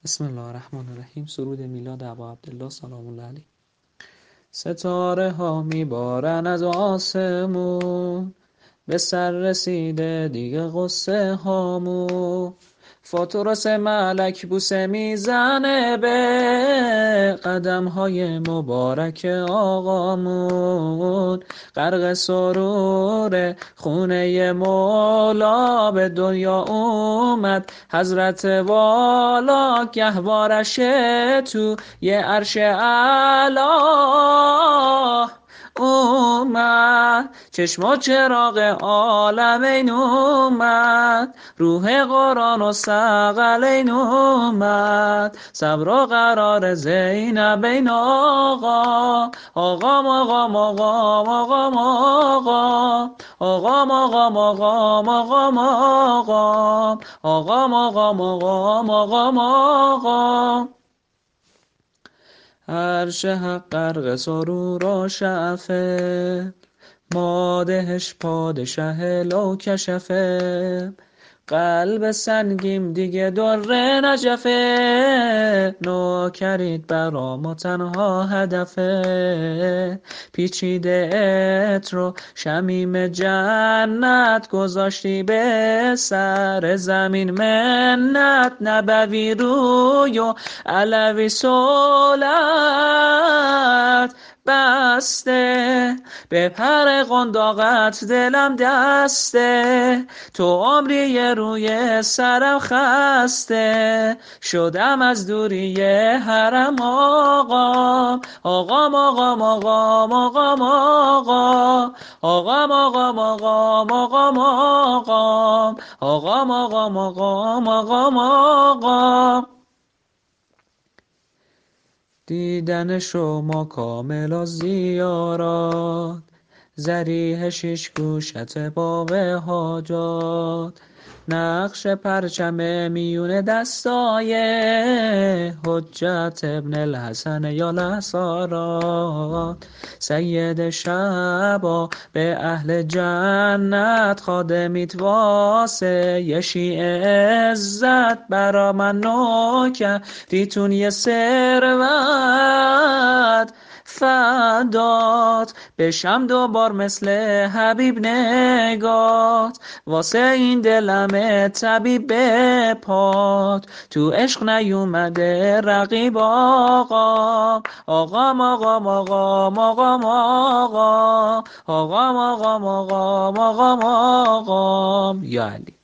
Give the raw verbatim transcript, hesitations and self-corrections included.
بسم الله الرحمن الرحیم. سرود میلاد ابا عبدالله سلام الله علیه. ستاره ها میبارن از آسمون، به سر رسیده دیگه قصه هامون. فاتورس ملک بوسه میزنه به قدم های مبارک آقامون. غرق سرور خونه مولا به دنیا اومد حضرت والا، گهوارشه تو یه عرش اعلا اومد. چشم و چراغ عالمین اومد، روح قرآن و ثقلین اومد. صبر و قرار زینبین آقا، آقا آقا آقا آقا آقا آقا آقا آقا آقا آقا آقا آقا. عرش حق غرق سرور و شعفه، مادهش پادشه لو کشفه. قلب سنگیم دیگه در نجفه، نوکرید برا ما تنها هدفه. پیچیده ات رو شمیم جنت، گذاشتی به سر زمین منت. نبوی روی و علوی سولت بسته، به پر قنداقت دلم دسته. تو عمری روی سرم خسته، شدم از دوری حرم آقام. آقام آقام آقام آقام آقام آقام آقام آقام آقام آقام آقام آقام آقام آقام آقام. دیدن شما کامل و زیارات، ذریح شش گوشت باب حاجات. نقش پرچم میون دستای حجت ابن الحسن یا لسارات. سید شبا به اهل جنت، خادمیت واسه یه شیعه عزت. برا من نوکریتون یه ثروت، فدات بشم دوبار مثل حبیب نگات. واسه این دلم طبیب پات، تو عشق نیومده رقیب آقام. آقام آقام آقام آقام آقام آقام آقام آقام آقام آقام یا علی.